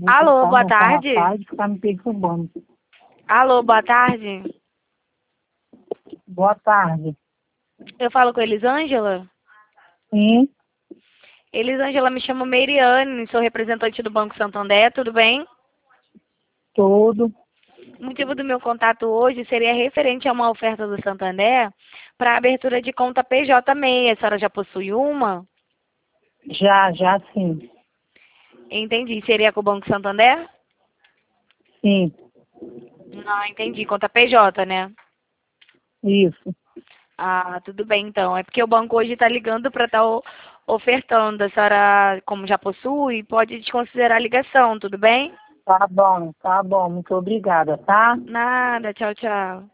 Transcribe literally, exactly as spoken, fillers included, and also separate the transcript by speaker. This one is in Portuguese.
Speaker 1: Vou
Speaker 2: Alô,
Speaker 1: botar
Speaker 2: boa
Speaker 1: no
Speaker 2: tarde.
Speaker 1: rapaz que tá me perturbando.
Speaker 2: Alô, boa tarde.
Speaker 1: Boa tarde.
Speaker 2: Eu falo com Elisângela?
Speaker 1: Sim,
Speaker 2: Elisângela, me chamo Meiriane, sou representante do Banco Santander, tudo bem?
Speaker 1: tudo.
Speaker 2: O motivo do meu contato hoje seria referente a uma oferta do Santander para abertura de conta P J seis. A senhora já possui uma?
Speaker 1: Já, já sim.
Speaker 2: Entendi. Seria com o Banco Santander?
Speaker 1: Sim,
Speaker 2: Não, entendi. Conta P J, né?
Speaker 1: isso.
Speaker 2: Ah, tudo bem então. É porque o banco hoje está ligando para estar ofertando. A senhora, como já possui, pode desconsiderar a ligação, tudo bem?
Speaker 1: Tá bom, tá bom. Muito obrigada, tá?
Speaker 2: Nada, tchau, tchau.